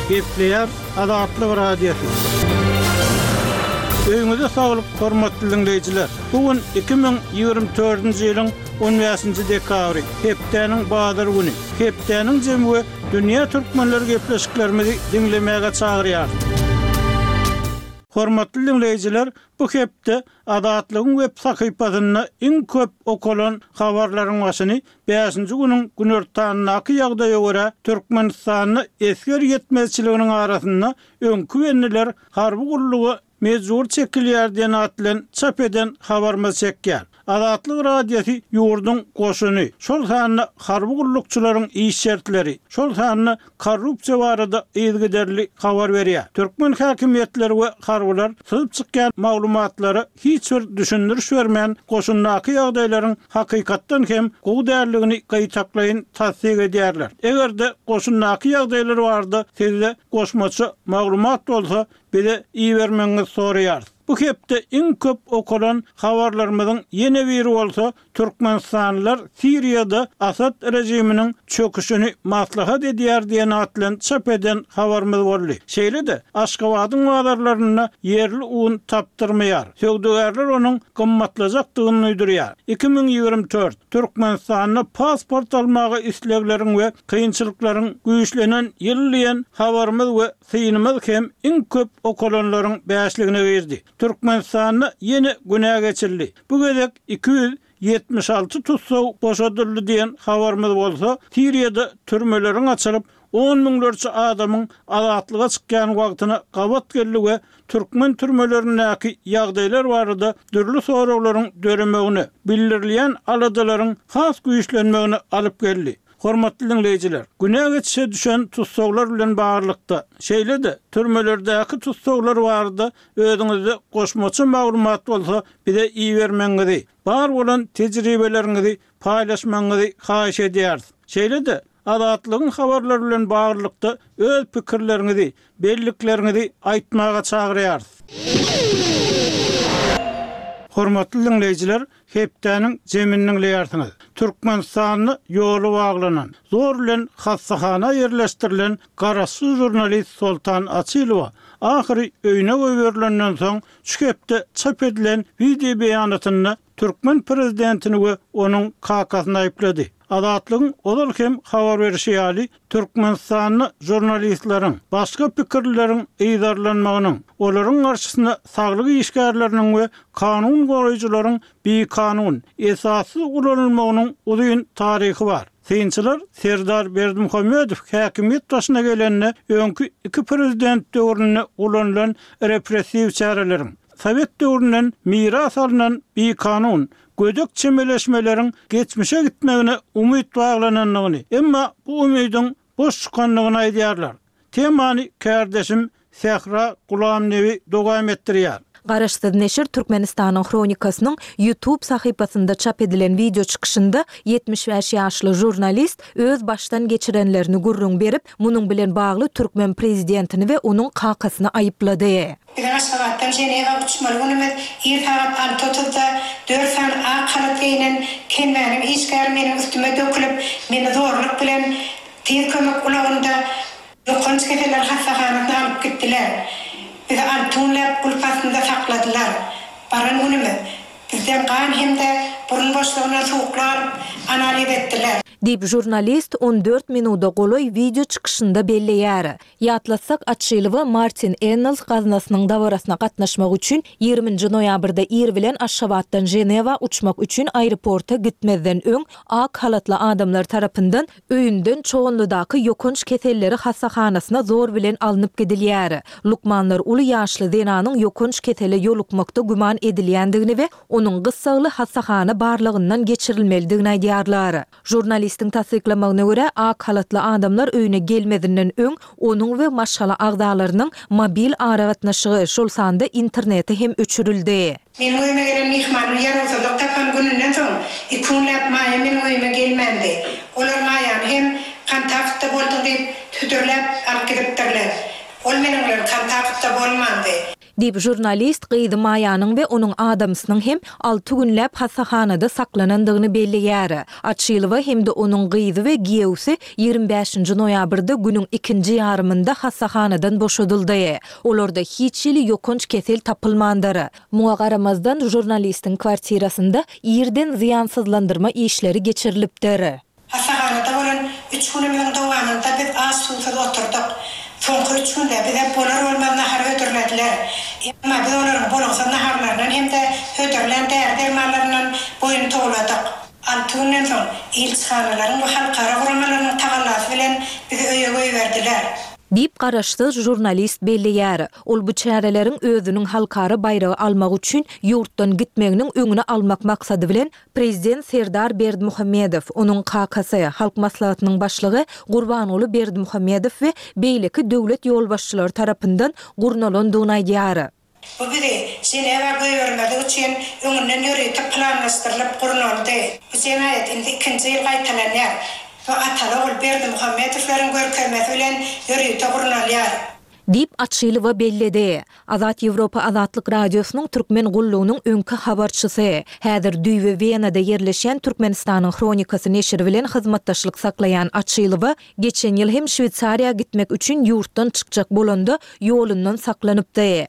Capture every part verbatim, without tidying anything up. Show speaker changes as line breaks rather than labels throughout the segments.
Gepleýär Adatlyk radiosu. Öňüňizde saglyk, hormatly dinleýijiler. Bugün iki ming ýygrimi dördünji ýylyň on beşinji dekabry, hepdeniň bazar güni. Hepdeniň jemgy dünýä türkmenleri gepleşiklerimizi dinlemäge çagyrýar. Hormatly dinleýijiler, bu hepde Adatlygyň web sahypasyna iň köp okulan habarlaryň başyny beşinji günüň günortanyňky ýagdaýa görä Türkmenistanyň esker ýetmezçiliginiň arasynda öňkü wenniler harby gurlugy mezur çekilýär diýen atlan çap eden habarmy çekýär. Adatlyk radiosu ýurdun goşuny, şol sany harby gullukçylaryň iş şertleri, şol sany korrupsiýa barada ýygyderli habar berýär. Türkmen häkimetleri we harbylar syzyp çykýan maglumatlary hiç bir düşündiriş bermän goşundaky ýagdaýlaryň hakykatdan hem gowdärligini gaýtaklaýyn tasdik edýärler. Egerde goşundaky ýagdaýlar barda sizde goşmaçy maglumat bolsa, bize iyi vermenizi soruyor. Bu hepde en köp okulan habarlarımızın yeni biri olsa Türkmenistanlılar Suriýada Asad rejiminin çöküşünü maslahat edýär diýen atlan çap eden habarımız boldy. Şeýle de Aşgabatyň wadarlaryna yerli un tapdyrmaýar. Söwdegärler onuň gymmatlajakdygyny öýdürýär. iki ming ýygrimi dört Türkmenistanyň pasport almagy islegleriň we kynçylyklaryň güýçlenen ýyllyň habarymyz we synymyz hem en köp okulanlaryň beşligine berdi. Türkmenistanyň yeni güne geçildi. Bu gedek iki yüz ýetmiş alty tutsaw boşadyldy diýen habarymyz bolsa, Suriýada türmeleriň açylyp on miňlerçe adamyň azatlyga çykýan wagtyna gabat geldi we türkmen türmelerindäki ýagdaýlar barada dürli soraglaryň döremegini, bildirilýän aladalaryň has güýçlenmegini alyp geldi. Hormatly dinleýijiler, güne geçişe düşen tutsaglar bilen baglykda şeýle de türmelerdäki tutsaglar barada özüňizde goşmaçy maglumat bolsa, bize iý bermeňizi, bar bolan tejribeleriňizi paýlaşmaňyzy haýyş edýäris. Şeýle de Adatlygyň habarlary bilen baglykda öz pikirleriňizi, belliklerinizi aýtmaga çagyrýarys. Hormatly dinleýijiler, hepdeniň jeminiň leýärsiňiz. Türkmenistanyň ýoly baglanan, zor bilen hassahana ýerleşdirilen garasy jurnalist Soltan Asylowa ahyry öýüne goýberlenden soň şu hepde çap edilen video beýanatyny Türkmen prezidentini we onuň kakasyny aýplady. Adatlygyň olal hem habar berişi ýaly Türkmenistanyň jurnalistlaryň başga pikirleriň eýdarlanmagynyň, olaryň garşysyna saglyk işgärleriniň we kanun goýjularyň bir kanun esasy ulanylmagynyň uzun taryhy bar. Synçylar Serdar Berdimuhammedow häkimet başyna gelende öňkü iki prezident döwründe ulanylan repressiw çareleriň, Sovet döwründen miras alynan bir kanun gödök çemeleşmeleriň geçmişe gitmegine umyt baglananyny, emma bu umydyň boş çykanlygyny aýdýarlar. Temany kardeşim Sehra Gulamnewi dogam etdirýär.
Garaşsyz neşir Türkmenistanyň kronikasynyň YouTube sahypasynda çap edilen video çykyşynda ýetmiş beş ýaşly jurnalist öz başdan geçirenlerini gurrun berip, munyň bilen bagly Türkmen prezidentini we onuň kakasyny aýyplady.
Aşgabatdan Ceneva uçmalygymyz irtibat Antotda dört san a karatlynyň kenmäniň işgärmeniň üstüme dökülip, meni zorluk bilen tez kömek ulagynda ýokanç kefeler hassahanasyna alyp gitdiler. Bizi Antunlap kulpasynda sakladylar. Baran günümi bizden gan hemde burun boşluğuna soğuklar analiz etdiler.
Dip jurnalist on dört minuda goloy video çykyşynda belleýär. Ýatlasak Atşylowa Martin Ennals gaznasynyň dawarasyna gatnaşmak üçin ýygrimiňji noýabrda ir bilen Aşgabatdan Ceneva uçmak üçin aeroporta gitmezden öň ak halatly adamlar tarapyndan öýünden çoğunludaky ýokunç keselleri hassahanasyna zor bilen alınıp gidilýär. Lukmanlar uly ýaşly denanyň ýokunç kesele ýolukmakda güman edilýändigini we onuň gyssagly hassahana barlygyndan geçirilmelidigini aýdýarlar. Jurnalist Jurnalistin tasdiklamagyna görä ak halatly adamlar öýüne gelmedinden öň onuň we maşgala agdalarynyň mobil aragatnaşygy şol sanda interneti hem öçürildi.
Men öýüme gelen mihmany ýarasa tapan gününden soň ikunlap maýa men öýüme gelmendi. Olar maýany hem kontaktda boldy diýip tüdürläp alyp gidipdirler. Ol meniň bilen kontaktda bolmandy.
Dip jurnalist Gydy Maýanyň we onuň adamsynyň hem altı günläp hasahanada saklanandygyny belleýär. Atşylywa hemde onuň Gydy we giýewsi ýygrimi beşinji noýabrda günüň ikinji ýarymynda hasahanadan boşadyldy. Olarda hiç ýyly ýokunç kesel tapylmandyr. Muňa garamazdan jurnalistiň kwartirasynda ýerden ziýansızlandyrma işleri geçirilipdir.
Hasahanada bolan üç günüň dowamında biz az suwda oturduk. Soňky üç günde bize bolar bolmanda har ödürlediler. Ama biz onların bolagsa naharlarından hem de ödürlen dermanlarından boyun toğladık. Altı günden soň elçixanalaryň we halkara guramalynyň tagallasy bilen bizi öýe goýberdiler.
Dip garaşdy jurnalist belleýär. Ol bu çäreleriň özüniň halkara bayragy almak üçin ýurtdan gitmeginiň öňüne almak maksady bilen prezident Serdar Berdimuhammedow, onuň K K S Halk Maslahatynyň başlygy Gurbanoğlu Berdimuhammedow we beýleki döwlet ýolbaşçylary tarapyndan gurnalandygyny aýdýar.
Bu bizi Ceneva goýbermegi üçin öňünden ýöretip planlaşdyrylyp gurnaldy. Bu Cenayet indi ikinji ýyl gaýtalanýar. Atalı Berdimuhammedowlaryň görkezmesi bilen ýöretip gurnalýar.
Dip Atşylywa belledi. Azat Ýewropa Azatlyk radiosynyň türkmen gullugynyň öňkü habarçysy. Häzir Düýwe Wenada ýerleşen Türkmenistanyň Kronikasy neşri bilen hyzmatdaşlyk saklaýan Atşylywa geçen ýyl hem Şwitsariýa gitmek üçin ýurtdan çykjak bolanda ýolundan saklanypdy.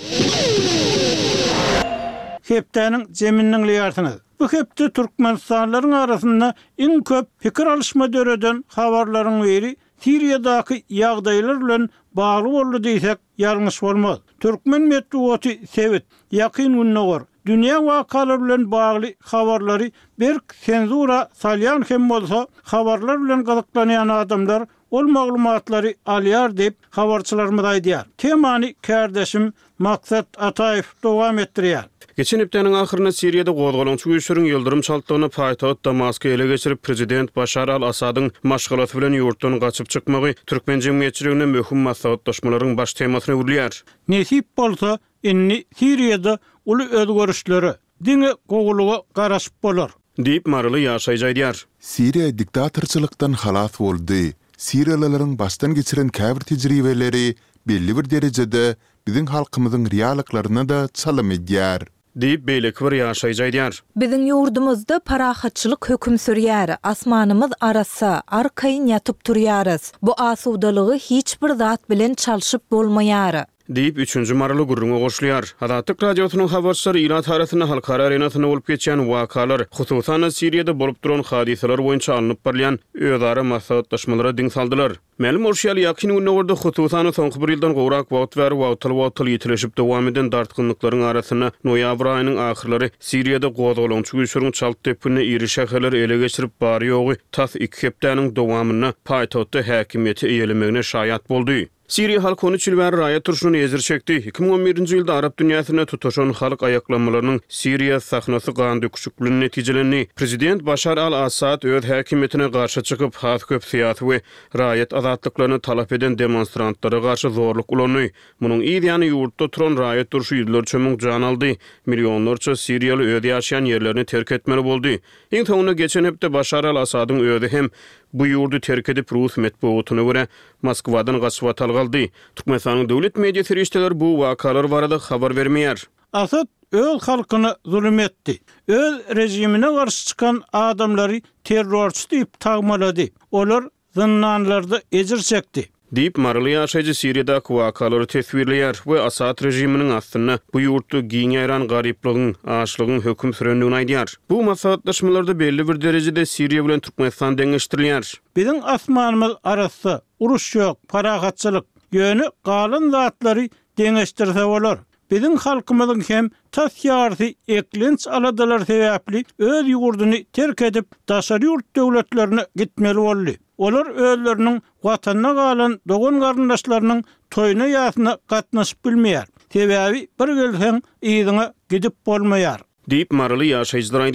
Hepdäniň jeminiň liýarsyny. Bu hepde Türkmenistanlaryň arasynda iň köp pikir alışma döreden habarlaryň biri Siriýadaky ýagdaýlar bilen bagly boldy diýsek ýalňyş bolmaz. Türkmen medeniýeti sebit ýakyn günnägor dünýä wakalary bilen bagly habarlary bir senzura salýan hem bolsa habarlar bilen gazaklanýan adamlar ol maglumatlary alýar diýip habarçylarymyz aýdýar. Temany kardeşim Maksat Ataýew dowam etdirýär.
Geçen hepdenin ahyrynda Siriýada gozgalançy güýçleriň ýyldyrym çaltdygyny paýtagat Damaska ele geçirip prezident Başar al-Asadyň maşgalaty bilen ýurtdan gaçyp çykmagy türkmen jemgyýetçiligine möhüm maslahatdaşmalaryň baş temasyna urilýär.
Nesip bolsa inni Siriýada uly özgörüşleri diňe goguluga garaşyp bolar.
Diýip Marly ýaşaýjaýdýar.
Siriýa diktatorçylykdan halas boldy. Siriýalaryň başdan geçiren käbir tejribeleri belli bir derejede biziň halkymyzyň realiklaryna da çalym edýär.
Diýip beýleki bir ýaşaýjaýdýar.
Biziň ýurdumyzda parahatçylyk höküm sürýär. Asmanymyz arasa, arkaýyn ýatyp turýarys. Bu asudalygy hiç bir zat bilen çalşyp bolmaýar.
Diýip üçünji marly gurrunga goşulýar. Azatlyk radiosynyň habarçylary ýyla tarasyny halkara arenasyna bolup geçen wakalar, hususan Siriýada bolup duran hadiseler boýunça alınıp barlayan özara maslahatdaşmalara diň saldylar. Ma'lum bolýar ýakyn günnäwerde hususan soňky bir ýyldan gowrak wagt we wagtly wagtly ýetileşip dowam eden dartgynlyklaryň arasyna noýabr aýynyň ahyrlary Siriýada gozgalançy güýçleriň çalt tepine iri şäherler ele geçirip barýogy tas iki hepdäniň dowamyna paýtatda häkimiýeti eýelemegine şaýat boldy. Siriýa halky on üç ýyl bäri raýat turşuny ezir çekdi. iki ming on birinji ýylda Arap dünýäsine tutaşan halk aýaklanmalarynyň Siriýa sahnasy gaň döküşik bilen netijelendi. Prezident Başar al-Asad öz häkimiýetine garşy çykyp has köp syýasy we raýat azatlyklaryny talap eden demonstrantlara garşy zorluk ulandy. Munyň ýa-ni ýurtda turan raýat turşy ýyllar çömüň jan aldy. Millionlarça Siriýaly öz ýaşaýan ýerlerini terk etmeli boldy. Iň soňunda geçen hepde Başar al-Asadyň özi hem bu ýurdu terk edip Rus medeniýetine görä Moskwadan gaçyp algaldy. Türkmenistanyň döwlet media serişdeler bu wakalar barada habar bermeýär.
Asad öz halkyny zulüm etdi. Öz rejimine garşy çykan adamlary terrorçy diýip tagmalady. Olar zyndanlarda ejir çekdi.
Diýip Marly ýaşaýjy Siriýada wakalary teswirleýär we Asad rejiminiň aslynda bu ýurtda giňäran garyplygyň, açlygyň höküm sürendigini aýdýar. Bu maslahatdaşmalarda belli bir derejede Siriýa bilen Türkmenistan deňeşdirilýär.
Biziň asmanymyz arasy uruş ýok, parahatçylyk, ýöne galyn zatlary deňeşdirse bolar. Biziň halkymyzyň hem tas ýarty eklenç aladalar sebäpli öz ýurduny terk edip daşary ýurt döwletlerine gitmeli boldy. Olar özleriniň watanyna galan dogan garyndaşlarynyň toýuna ýasyna gatnaşyp bilmeýär. Sebäbi bir gelseň ýygyna gidip bolmaýar.
Diýip Marly ýaşaýjylar aýdýar.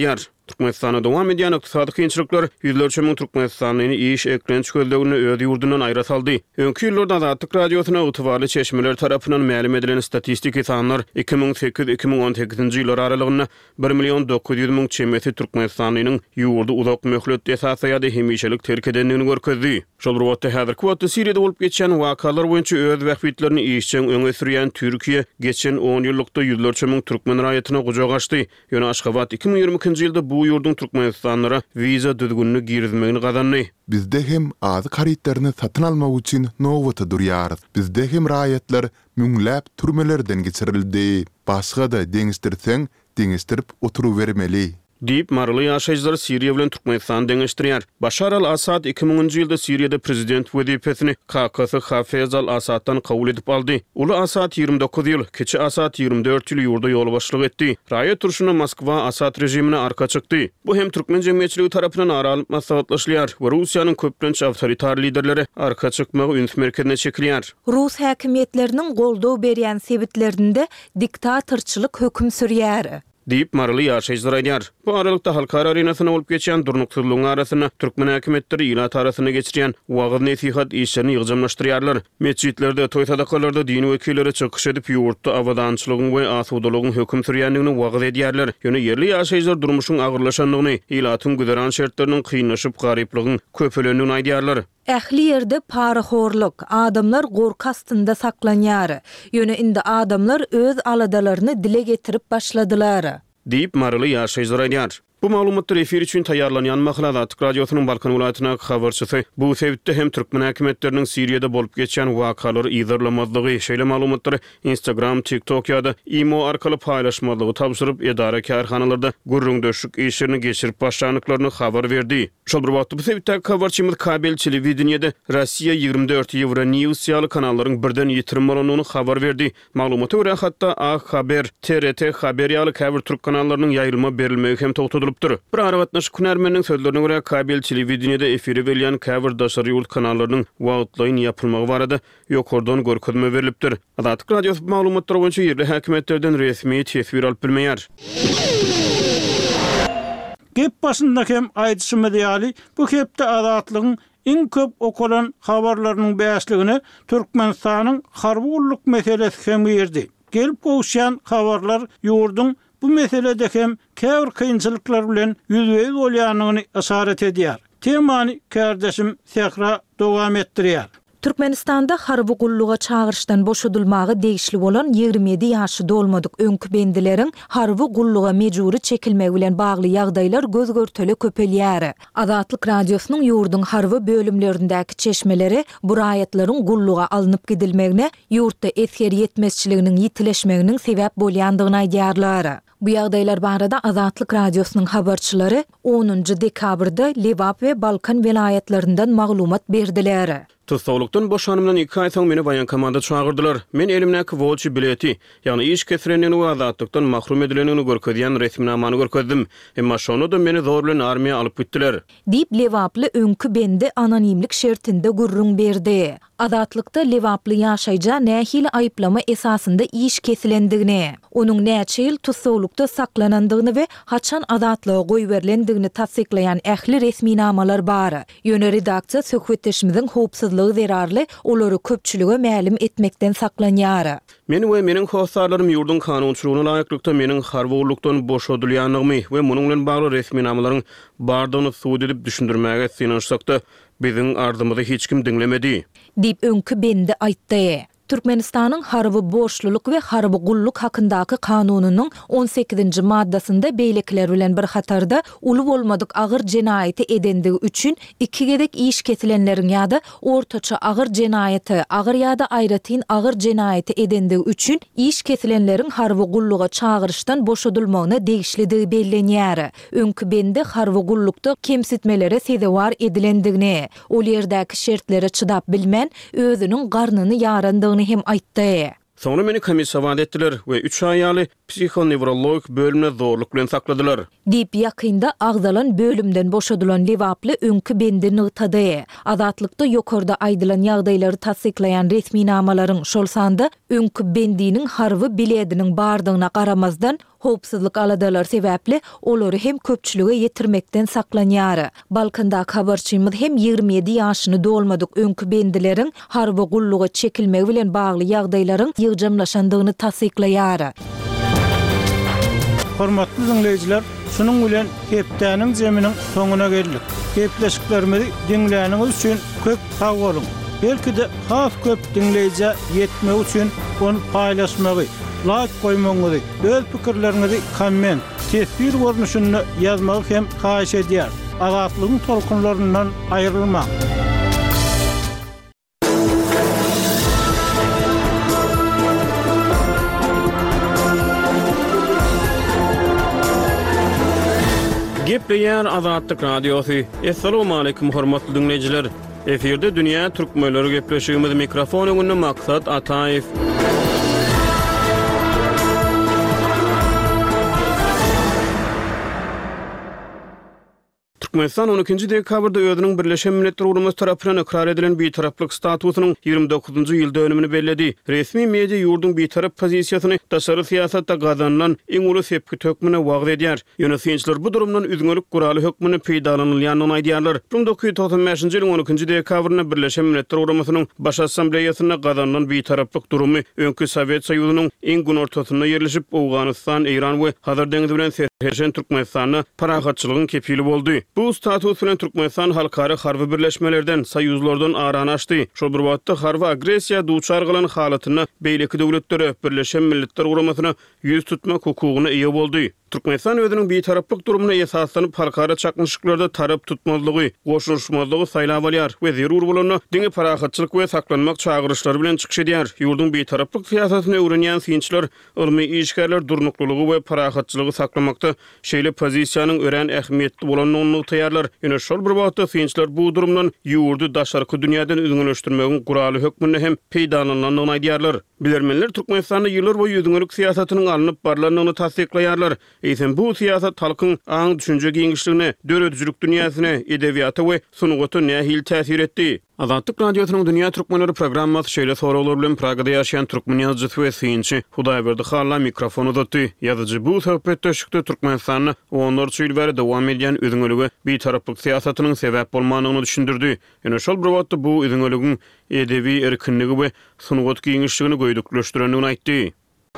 Türkmenistana dowam edýän ykdysady kynçylyklar ýüzlerçe müň Türkmenistanyny iş eklenç gözlegini öz ýurdundan aýra saldy. Öňkü ýyllarda Azatlyk radiosyna ýygytwarly çeşmeler tarapyndan ma'lum edilen statistik sanlar iki bin sekiz iki bin on sekizinji ýylar aralygynda bir million dokuz ýüz müň çemeti Türkmenistanynyň ýurdu uzak möhlet esasaýady hemişelik terk edenligini görkezdi. Şol rowatda häzirki wagtda Siriýede bolup geçen wakalar boýunça öz wähbitlerini işçen öňe sürýän Türkiýe geçen on ýyllykda ýüzlerçe müň türkmen raýatyna gujak açdy. Ýöne Aşgabat iki bin ýigirminkinji ýylda bu ýurdun türkmenistanlara wiza düzgünlüğünü girizmegini gazandy.
Bizde hem azy haritlaryny satyn almak üçin nowata durýar. Bizde hem raýatlar müňläp türmelerden geçirildi. Başga da deňizdirseň, deňizdirip oturuvermeli. Dip marly ýaşaýjylar Siriýa bilen Türkmenistan deňişdirýär. Başar al-Asad iki bin onunji ýylda Siriýede prezident wezipesini K K S Hafez al-Asaddan kabul edip aldy. Uly Asad ýygrimi dokuz ýyl, keçi Asad ýygrimi dört ýyl ýurda ýol başlyk etdi. Raýat turşuny Moskwa Asad rejimine arka çykdy. Bu hem türkmen jemgyýetçiligi tarapyndan aralyp maslahatlaşylýar we Russiýanyň köplenç awtoritar liderleri arka çykmagy üns merkezine çekilýär.
Rus häkimetleriniň goldaw berýän sebitlerinde diktatorçylyk hökm sürýär.
Dip marly ýaşaýjylar aýdýar. Bu aralykda halkara arenasyna bolup geçen durnuksyzlygyň arasyna türkmen häkimetleri ýylat arasyna geçirýän wagt nesihat işlerini ýygymlaşdyrýarlar. Mescitlerde, toý sadakalarda din wekilleri çykyş edip ýurtda awadançylygyň we asudalygyň hökm sürýänligini wagt edýärler. Ýöne yerli ýaşaýjylar durmuşyň agyrlaşanlygyny, ýylatyň güderan şertleriniň kynlaşyp garyplygyň köpelendigini aýdýarlar.
Ähli ýerde paraxorluk, adamlar gorku astynda saklanýar. Ýöne indi adamlar öz aladalaryny dile getirip başladylar.
Dip marly ýaşaýjylar aýdýar. Bu maglumatlar efir üçin taýýarlanýan Mahladat radiosynyň Balkan welaýatyna habarçysy. Bu sebäpde hem türkmen häkimetleriniň Siriýede bolup geçen wakalary ýygyrlamazlygy, şeýle maglumatlary Instagram, TikTok ýa-da Imo arkaly paýlaşmalygy tapşyryp edara kärhanalarda gurrun döşük işlerini geçirip başlanyklaryny habar berdi. Şol bir wagtda bu sebäpde habarçymyz kabel telewizionyada Rossiýa ýygrimi dört Euronews ýaly kanallaryň birden ýitirim bolanyny habar berdi. Maglumata görä hatda A Haber, T R T Haber ýaly käbir türk kanallarının ýaýrylma berilmegi hem togtadyldy. Bir aravatnaş kunärmeniň sözlerine görä kabel telewizionyada efiri berýän käbir daşary ýurt kanallarının wagtlaýyn ýapylmagy barada ýokurdan görkezme berilipdir. Azatlyk radiosy maglumatlar boýunça ýerli häkimetlerden resmi tesbir alyp bilmeýär.
Gep başyndaky hem aýdyşy medialy bu hepde Azatlygyň iň köp okulan habarlarynyň bäşligini Türkmenistanyň harby ulluk meselesi hem berdi. Gelip gowşan habarlar ýurdun bu meselede hem käbir kynçylyklar bilen ýüzbeýiz bolýanyny asaret edýär. Temany kardeşim Sehra dowam etdirýär.
Türkmenistanda harby gulluga çağırışdan boşadylmagy degişli bolan ýygrimi ýedi ýaşy dolmadyk öňkü bendileriň harby gulluga mejburi çekilmegi bilen bagly ýagdaýlar göz görteli köpelýär. Azatlyk radiosynyň ýurdun harby bölümlerindäki çeşmeleri bu raýatlaryň gulluga alınıp gidilmegine ýurtda etger ýetmezçiliginiň ýitileşmeginiň sebäp bolýandygyny aýdýarlar. Bu ýagdaýlar barada Azatlyk radiosynyň habarçylary onunji dekabrda Lewap we Balkan welaýatlaryndan maglumat berdiler.
Tutsawlukdan boşanymdan iki aý soň meni baýankamada çağırdylar. Men elimdäki volçy bileti, ýagny iş kesrenini we azatlykdan mahrum edilenini görkezýän resminamany görkezdim. Emma şonu da meni zor bilen armiýa alyp gitdiler.
Dip Lewaply öňkü bende anonimlik şertinde gurrun berdi. Azatlykda Lewaply ýaşaýja nähili aýyplama esasynda iş kesilendigini, onuň näçe ýyl tutsawlukda saklanandygyny we haçan azatlyga goý berilendigini tasdiklaýan ähli resminamalar bar. Ýöne redaksiýa söhbetleşimiziň howpsuzlygy zerarly olary köpçülige ma'lum etmekden saklanýar.
Men we meniň howsarlarym ýurdun kanunçylygyna laýyklykda meniň harwurlukdan boşadylýanymy we munyň bilen bagly resminamalaryň bardygyny suwd edip düşündirmäge synanşsakda biziň ardymyzy hiç kim dinlemedi.
Dip öňkü bende aýtdy. Türkmenistanyň harby borçluluk we harby gulluk hakyndaky kanunynyň on sekizinji maddasynda beýlekler bilen bir hatarda uly bolmadyk agyr jenaýaty edendigi üçin iki gedek iş kesilenleriň ýa-da ortaça agyr jenaýaty, agyr ýa-da aýratyn agyr jenaýaty edendigi üçin iş kesilenleriň harby gulluga çağırışdan boşadylmagyna degişlidigi bellenýär. Öňkü bende harby gullukda kemsitmelere sezewar edilendigini, ol ýerdäki şertlere çydap bilmän özüniň garnyny ýarandygyny hem aýtdy.
Sonra meni komissiýa wagt etdiler we üç aýaly psihonewrolog bölümine zorluk bilen sakladylar.
Dip ýakynda agdalan bölümden boşadylan Lewaply öňkü bende nygtady. Azatlykda ýokarda aýdylan ýagdaýlary tasdiklaýan resminamalaryň şol sanda öňkü bendiniň harby bilediniň bardygyna garamazdan howpsuzlyk aladalar sebäpli olary hem köpçülüge ýetirmekden saklanýary. Balkanda habarçymyz hem ýigirmi ýedi ýaşyny dolmadyk öňkü bendileriň harby gulluga çekilmegi bilen bagly ýagdaýlaryň ýygjamlaşandygyny tasdiklaýar.
Hormatly dinleyijiler, şunun bilen hepdäniň jeminiň soňuna geldik. Hepleşiklerimizi dinläniňiz üçin köp sag bolun. Belki de has köp dinleyici yetmek üçin onu paylaşmagy, like koymagy, öz pikirlerinizi komment, tesbir görnüşünde yazmagy hem haýyş edýär. Azatlygyň tolkunlaryndan aýrylmak.
Gepleýär Azatlyk Radiosy. Assalamu alaykum hormatly dinleyijiler. Eferde dünýä türkmenleri gepleşigimiz mikrofon öňünde Maksat Ataýew. Türkmenistan on ikinji dekabrda özüniň Birleşen Milletler Guramasy tarapyndan ikrar edilen bitaraplyk statusynyň ýygrimi dokuzunjy ýyl dönümini belledi. Resmi media ýurdun bitarap pozisiýasyny daşary siýasatda gazanlan iň uly sepki tökmüne wagt edýär. Ýönetimçiler bu durumdan üzgünlik guraly hökmüni peýdalanylýanyny aýdýarlar. bin dokuz ýüz toksan beşinji ýylyň on ikinji dekabryna Birleşen Milletler Guramasynyň baş assambleýasyna gazanlan bitaraplyk durumy öňkü Sowet Soýuzynyň iň gün ortasyna ýerleşip Awganistan, Iran we Hazar deňizi bilen serheşen Türkmenistanyna parahatçylygyň kepili boldy. Bu status bilen Türkmenistan halkary harby birleşmelerden, soýuzlardan aran açdy. Şol bir wagtda harby agresiýa duçar gylan halatyna beýleki döwletlere Birleşen Milletler Guramasyna ýüz tutmak hukugyna eýe boldy. Türkmenistan özüniň bitaraplyk durumuna esaslanyp halkara çakmyşlyklarda tarap tutmazlygy, goşulşmazlygy saýlap alýar we zerur bolany diňe parahatçylyk we saklanmak çagyryşlary bilen çykyş edýär. Ýurdun bitaraplyk siýasatyny öwrenýän synçylar ilmi işgärler durnuklygy we parahatçylygy saklamakda şeýle pozisiýanyň ören ähmiýetli bolanyny taýýarlar. Ýöne şol bir wagtda synçylar bu durumdan ýurdu daşarky dünýäden üzgünleşdirmegiň guraly hökmüne hem peýdalananyny aýdýarlar. Bilermenler Türkmenistanda ýyllar boýy üzgünlük siýasatynyň alınıp barlanyny tasdiklaýarlar. Eýsem bu siýasat halkyň aň düşünje giňişligine, döredijlik dünýäsine, edebiýata we sunugaty nähil täsir etdi. Azatlyk Radiosynyň Dünýä Türkmenleri programmasy şeýle soralar bilen Pragada ýaşaýan türkmen ýazgıçy we synçy Hudaýberdi Halla mikrofon uzatdy. Ýazgıçy bu söhbetdeşikde Türkmenistanyň onlarça ýyl bäri dowam edýän üzgünligi bitaraplyk siýasatynyň sebäp bolmanyny düşündirdi. Ýöne şol bir wagtda bu üzgünligiň edebi erkinligi we sunugaty giňişligini goýduklaşdyranlygyny aýtdy.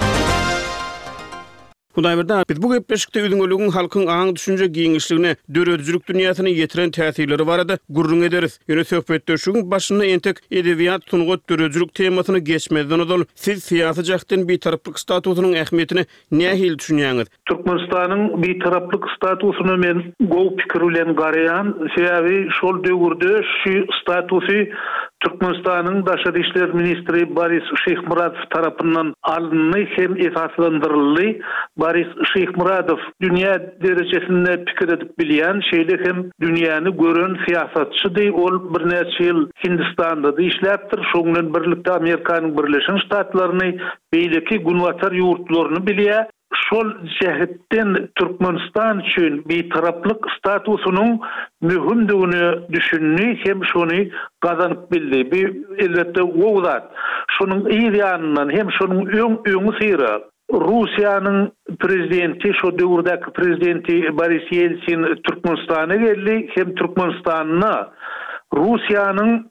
Hudaýberdi biz bu gepleşikde üzgünligiň halkyň aň düşünje giňişligine, döredijlik dünýäsine ýetiren täsirleri barada gurrun ederiz. Ýöne söhbetdeşigiň başyna entek edebiýat, sunugat, döredijlik temasyny geçmezden ozal siz siýasy jakdan bitaraplyk statusynyň ähmiýetini nähil düşünýäňiz?
Türkmenistanyň bitaraplyk statusyny men gowy pikir bilen garaýan, sebäbi şol döwürde şu statusy Türkmenistanyň Daşary işler ministri Boris Şeýhmuradow tarapyndan alındy hem esaslandyryldy. Boris Şeýhmuradow dünýä derejesinde pikir edip bilýän, şeýle hem dünýäni gören siýasatçydy. Ol bir näçe ýyl Hindistanda işläpdir. Şoňdan birlikde Amerikanyň Birleşen Ştatlaryny beýleki günwatar ýurtlaryny bilýär. Şol jähetden Türkmenistan üçin bitaraplyk statusynyň mühimdigini düşündi hem şonu gazanyp bildi. Bir elbetde wowzat. Şonuň ýanyndan hem şonuň öň öňü syra Russiýanyň prezidenti, şo döwürdäki prezidenti Boris Yeltsin Türkmenistana geldi, hem Türkmenistanyny Russiýanyň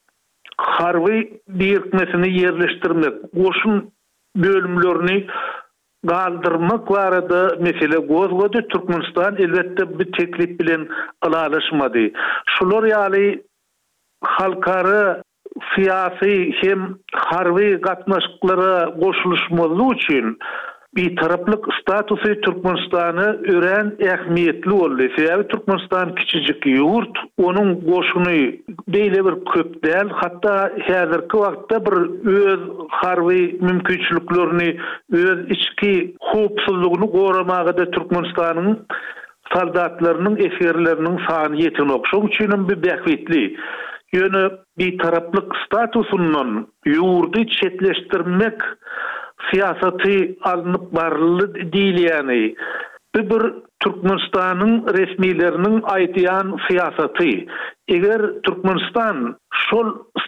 harby birikmesini ýerleşdirmek, goşun bölümlerini galdırmak barada mesele gozgody. Türkmenistan elbette bir teklip bilen alaşmady. Şular ýaly halkara siyasi hem harby gatnaşyklara goşuluşmaly üçin bitaraplyk statusy Türkmenistany ören ähmiýetli boldy. Sebäbi Türkmenistan kiçijik ýurt, onuň goşuny beýle bir köp däl, hatda häzirki wagtda bir öz harby mümkinçiliklerini, öz içki howpsuzlygyny goramagy da Türkmenistanyň soldatlarynyň, eserleriniň sany ýeten okşaň üçin bir bähwetli. Ýöne bitaraplyk statusynyň ýurdy çetleşdirmek siýasaty alınıp barlydy diýilýäni. Bir Türkmenistanyň resmileriniň aýdýan siýasaty. Eger Türkmenistan şol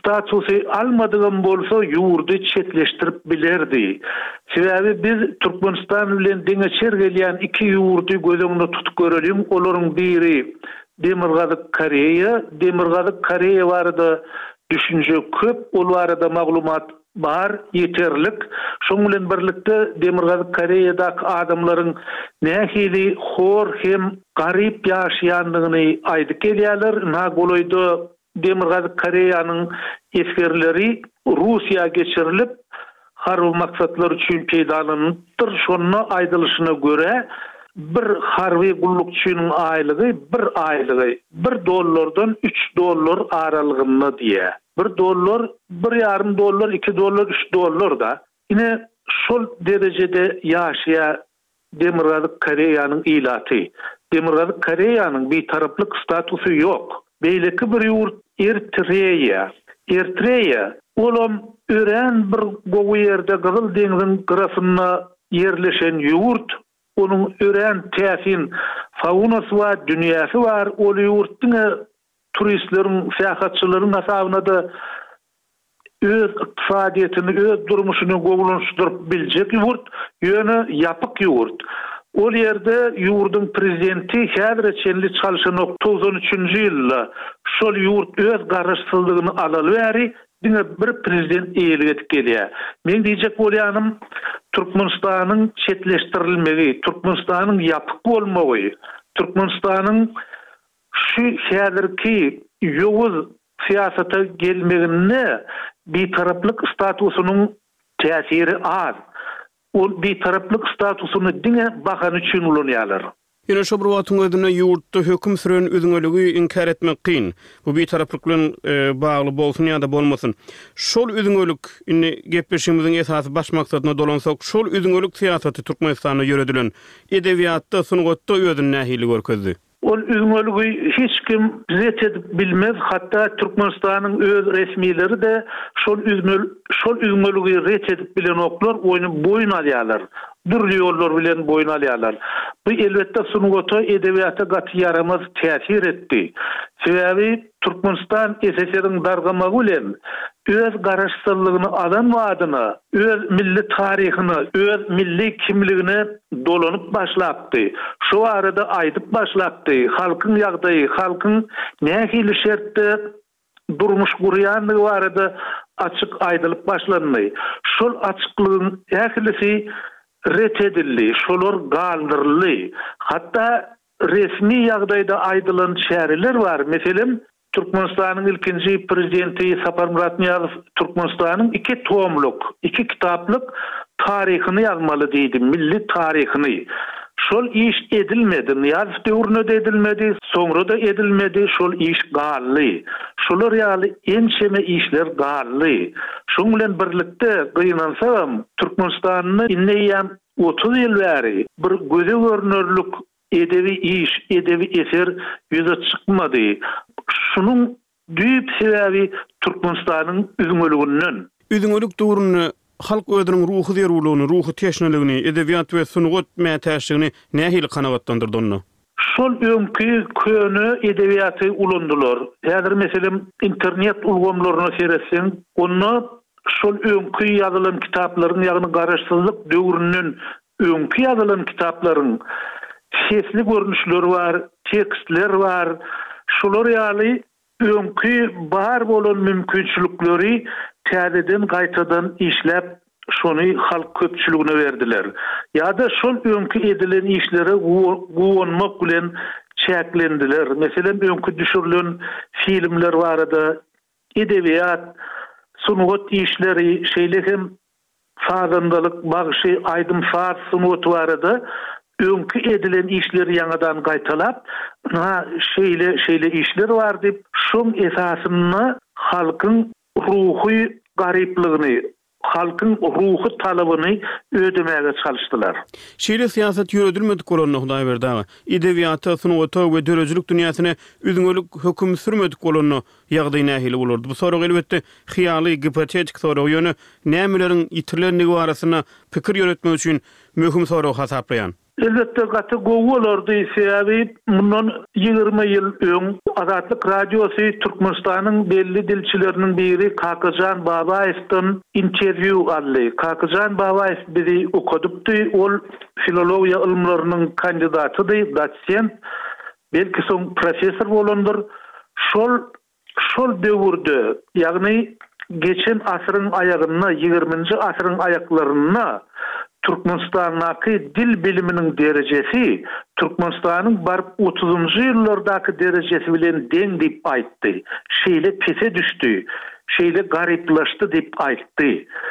statusu almadygan bolsa ýurdy çetleşdirip bilerdi. Sebäbi biz Türkmenistan bilen diňe çergelýän iki ýurdy gözüňde tutup görelim. Olaryň biri Demirgazyk Koreýa, Demirgazyk Koreýa barada düşünje köp, ol barada maglumat bar, yeterlik. Şoň bilen birlikde Demirgazyk Koreýadaky adamlaryň nähili hor hem garyp ýaşaýandygyny aýdyp gelýärler. Nagoloyda Demirgazyk Koreýanyň eskerleri Russiýa geçirilip harby maksatlar üçin peýdalanypdyr. Şonu aýdylyşyna göre bir harby gullukçynyň aýlygy bir aýlygy bir dollardan üç dollar aralygynda diýe. bir dollar, bir yarım dollar, iki dollar, üç dollar da. Yine şol derecede yaşaya Demirgazyk Koreýanyň ilaty. Demirgazyk Koreýanyň bir taraplyk statusu yok. Beýleki bir ýurt Eritreýa. Eritreýa olam ören bir gowy ýerde Gyzyl deňziň gyrafyna yerleşen ýurt. Onun ören täsin faunasy var, dünýäsi var. Ol ýurtdyň turistlerin, seyahatçıların hasabyna da öz iqtisadiýetini, öz durmuşyny gowulanşdyryp biljek ýurt, ýöne ýapyk ýurt. Ol ýerde ýurdun prezidenti häzir çenli çalyşan doksan üçinji ýylda şol ýurt öz garaşsyzlygyny alalyp diňe bir prezident eýilip etip gelýär. Men diýjek bolýanym Türkmenistanyň çetleşdirilmegi, Türkmenistanyň ýapyk bolmagy, Türkmenistanyň şu häzirki ýowuz siyasata gelmegine bir taraplyk statusynyň täsiri az. O bir taraplyk statusyny diňe bakan üçin ulanýarlar.
Ýene şo bir wagtyň özüne ýurtda höküm süren özüňöligi inkar etmek kyn. Bu bir taraplyk bilen e, bagly bolsun ýa-da bolmasyn. Şol özüňölik inni gepleşigimiziň esasy baş maksadyna dolansak, şol özüňölik siýasaty Türkmenistanda ýöredilen edebiýatda, sungatda özüni nähili görkezdi.
Ol özüňöligi hiç kim ret edip bilmez. Hatta Türkmenistanyň öz resmileri de şol özüňöl şol özüňöligi ret edip bilen oklar oýuny boyun alýarlar. Durly ýollar bilen boyun alýarlar. Bu elbetde sunugata edebiýata gaty yaramaz täsir etdi. Sebäbi Türkmenistan S S R-iň dargamagy bilen öz garaşsyzlygyny adam wadyna, öz milli taryhyny, öz milli kimligini dolanyp başlapdy. Şu arada aýdyp başlapdy. Halkyň ýagdaýy, halkyň nähili şertde durmuş gurýanlygy barada açyk aýdylyp başlandy. Şol açyklygyň ähilisi ret edildi, şolar galdyrly. Hatta resmi ýagdaýda aýdylan şäherler var. Meselem Türkmenistanyň ilkinji prezidenti Sapar Murat Niyazow Türkmenistanyň iki tomluk, iki kitaplyk taryhyny ýazmaly diýdi, milli taryhyny. Şol iş edilmedi, Niyazow döwründe de edilmedi, soňra da edilmedi, şol iş gally. Şolar ýaly ençeme işler gally. Şoň bilen birlikde gynansaň Türkmenistanyny inneýän otuz ýyl bäri bir göze görnürlük edebi iş, edebi eser ýüze çykmady. Şunun düýp sebäbi Türkmenistanyň üzüňöliginden.
Üzüňölik döwrüne halk özüniň ruhy derulugyny, ruhy teşneligini, edebiýat we sunugat mätäşligini nähili kanagatlandyrdy onu?
Şol öňkü köni edebiýaty ulandylar. Häzir meselem internet ulgamlaryna seretseň, onu şol öňkü ýazylan kitaplaryň, ýagny garaşsyzlyk döwründen öňkü ýazylan kitaplaryň sesli görnüşleri var, tekstler var. Şolar ýaly öňkü bar bolan mümkinçilikleri täzeden gaýtadan işläp şonu halk köpçüligine berdiler. Ýa-da şol öňkü edilen işlere gowonmak bilen çäklendiler. Meselem öňkü düşürilen filmler barada edebiýat, sunugat işleri, şeýle hem fazandalyk bagşy aýdym fars sunugaty barada öňkü edilen işleri ýangadan gaýtalap, ha şeýle şeýle işler bar diýip, şoň esasyny halkyň ruhy garyplygyny, halkyň ruhy talabyny ödemäge çalışdylar.
Şeýle siýasat ýöredilmedik bolanyny Hudaý berdi. Edebiýata, sunugaty we dörejilik dünýäsine üzüňölik höküm sürmedik bolanyny ýagdaý nähili bolardy. Bu sorag elbetde hyýaly, gipotetik sorag ýöne nämeleriň ýitirilenligi barasyna pikir ýöretmek üçin möhüm sorag hasaplaýan.
Elbette gatı gowy bolardy. Sebäbi mundan ýygrima ýyl öň Azatlyk Radiosu Türkmenistanyň belli dilçileriniň biri Kakyjan Babaýewden interview aldy. Kakyjan Babaýew bizi okudypdy. Ol filologiýa ilmläriniň kandidatydy, dosent, belki soň professor bolandyr. Şol şol döwürde, ýagny geçen asyryň aýagyna, ýygrimiňji asyryň aýaklaryna Türkmenistanyň dil biliminiň derejesi Türkmenistanyň barp otuzunjy ýyllardaky derejesi bilen deň diýip aýtdy. Şeýle pese düşdi, şeýle garyplaşdy diýip aýtdy.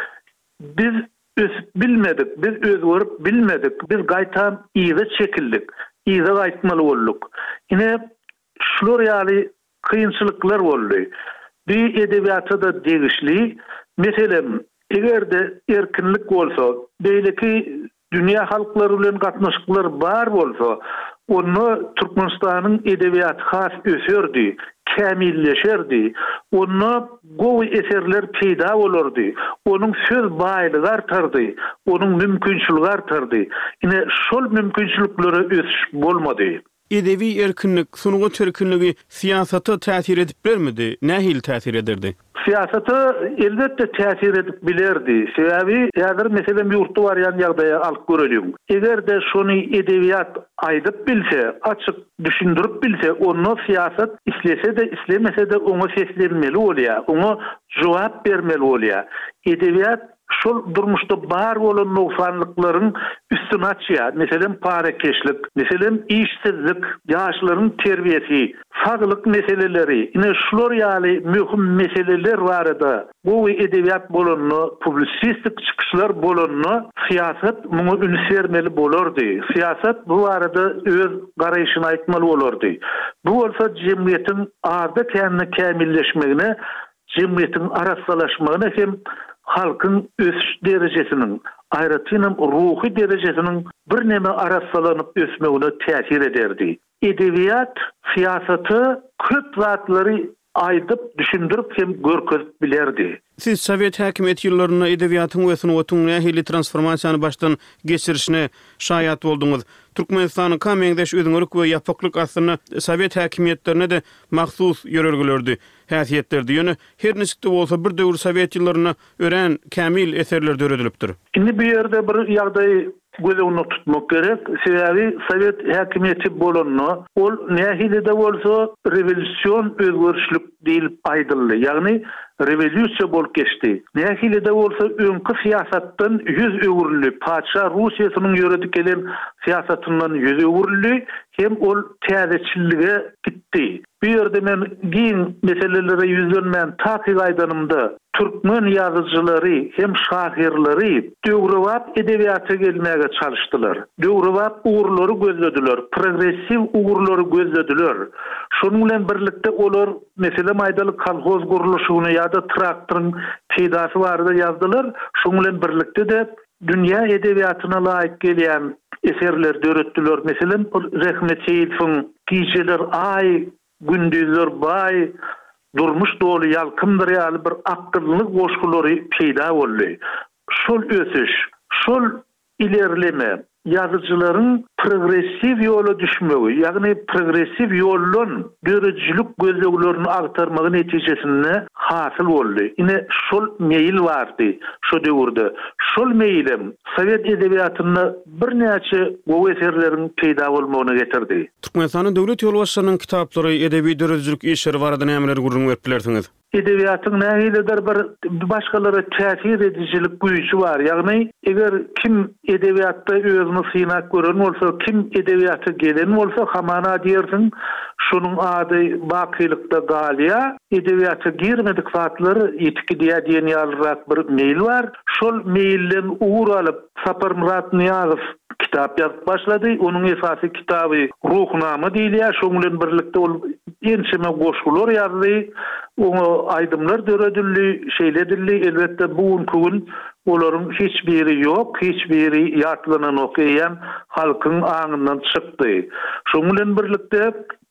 Biz ösüp bilmedik, biz özgörüp bilmedik, biz gaýtam ýygy çekildik, ýygy aýtmaly bolduk. Ine şular ýaly kıyınçılıklar boldy. Bir edebiýatda da degişli, meselem egerde erkinlik bolsa, beýleki dünýä halklary bilen gatnaşyklar bar bolsa, onu Türkmenistanyň edebiýaty has öserdi, kämilleşerdi. Onu gowy eserler peýda bolardy. Onuň söz baýlygy artardy, onuň mümkinçiligi artardy. Ine şol mümkinçiliklere ösüş bolmady.
Edebi erkinlik, sunugy türkünligi siýasata täsir edip bermedi? Nähil täsir ederdi?
Siyasata elbette täsir edip bilerdi. Sebäbi ýazyr meselem ýurtda barýan ýagdaýa alyp göreliň. Egerde şonu edebiýat aýdyp bilse, açyk düşündirip bilse, onu siyasat islese de islemese de oňa seslenmeli bolýar, oňa jogap bermeli bolýar. Edebiýat şol durmuşda bar bolan noksanlyklaryň üstüne açýar. Meselem parakeşlik, meselem işsizlik, ýaşlaryň terbiýesi, saglyk meseleleri, ine şular ýaly möhüm meseleler barada. Bu edebiýat bolanyny, publisistik çykyşlar bolanyny siýasat muňa üns bermeli bolardy. Siýasat bu barada öz garaýşyny aýtmaly bolardy. Bu bolsa jemgyýetiň arda kendini kämilleşmegine, jemgyýetiň araslaşmagyna hem halkın ösüş derejesinin, aýratynam ruhy derejesinin bir neme arassalanyp ösmegine täsir ederdi. Edebiýat siýasaty köp zatlary aýdyp, düşündirip hem görkezip bilerdi.
Siz Sowet häkimet ýyllaryna edebiýatyň ösüni otuň nähili transformasiýany başdan geçirişine şaýat bolduňyz. Türkmenistanyň kameňdeş özüňörük we ýapaklyk aslynda Sowet häkimetlerine de mahsus ýörelgilerdi, häsiýetlerdi. Ýöne her näçe bolsa bir döwür Sowet ýyllaryna ören kämil eserler döredilipdir.
Indi bir ýerde bir ýagdaý gözüňde tutmak gerek. Sebäbi Sowet häkimeti bolanyny, ol nähili de bolsa rewolýusiýon özgörüşlik diýilip aýdyldy. Ýagny rewolýusiýa bolup geçdi. Nähili de bolsa öňkü siýasatdan yüz öwürli, paça Russiýasynyň ýöredip gelen siýasatyndan yüz öwürli, hem ol täzeçilige gitdi. Bu ýerde men giň meselelere ýüzlenmän takyk aýdanymda Türkmen ýazyjylary hem şahirleri döwrewap edebiýata gelmäge çalışdylar. Döwrewap uğurlary gözlediler, progressiv uğurlary gözlediler. Şonuň bilen birlikde olar meselem aýdaly kolhoz guruluşyny ýa-da traktoryň peýdasy barada ýazdylar. Şonuň bilen birlikde de dünýä edebiýatyna laýyk gelýän eserler döretdiler. Meselem Rehmetçiýewiň Gijeler ay, gündüzler bay, durmuş dolu ýalkyndyr ýaly bir akyllyk goşgulary peýda boldy. Şol ösüş, şol ilerleme ýazyjylaryň progressiv ýola düşmegi, ýagny progressiv ýoldan dörejilik gözleglerini agtarmagy netijesinde hasyl boldy. Ine şol meýil bardy şo döwürde. Şol meýilim Sowet edebiýatyna bir näçe gowy eserleriň peýda bolmagyna getirdi.
Türkmenistanyň döwlet ýolbaşçylarynyň kitaplary, edebi dörejilik işleri barada nämeler gurrun beriplersiňiz?
Edebiýatyň nähilidir bir başgalara täsir edijilik güýçi bar. Ýagny eger kim edebiýatda özüni synak gören bolsa, kim edebiýata gelen bolsa, hamana diýersiň, şonuň ady bakylykda galýa, edebiýata girmedik zatlar etki diýen ýalyrak bir meýil bar. Şol meýilden uğur alyp Sapar Murat Niýazow kitap ýazyp başlady. Onuň esasy kitaby Ruhnama diýilýär. Şonuň bilen birlikde ol ençeme goşgular ýazdy. Oňa aýdymlar döredildi, şeýledildi. Elbetde bugunky gün olaryň hiç biri ýok, hiç biri ýatlanan okyan halkyň aňyndan çykdy. Şonuň bilen birlikde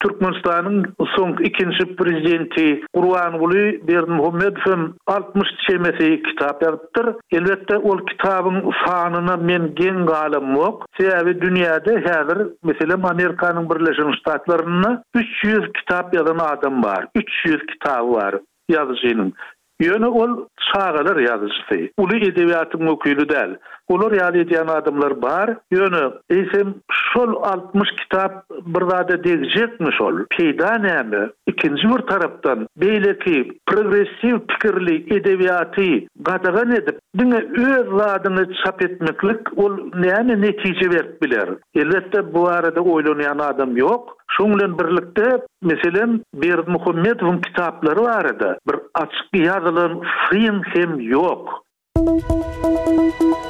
Türkmenistanyň soňky ikinji prezidenti Gurbanuly Berdimuhammedow altmış çemesi kitap ýazypdyr. Elbetde ol kitabyň sanyna men gen galam yok. Sebäbi dünýäde häzir meselem Amerikanyň Birleşik Ştatlaryna üç yüz kitap ýazan adam bar. üç yüz kitap bar ýazyjynyň. Ýöne ol çağalar ýazyjy. Uly edebiýatyň öküli däl. Olar ýaly edýän adamlar bar. Ýöne eýsem şol altmış kitap bir zada degijekmi şol? Peýda näme? Ikinji bir tarapdan beýleki progressiw pikirli edebiýaty gadagan edip diňe öz zadyny çap etmeklik ol näme netije berip biler. Elbetde bu arada oýlanýan adam ýok. Şoň bilen birlikde meselem Berdimuhammedowyň kitaplary barada bir açyk ýazylan film hem ýok.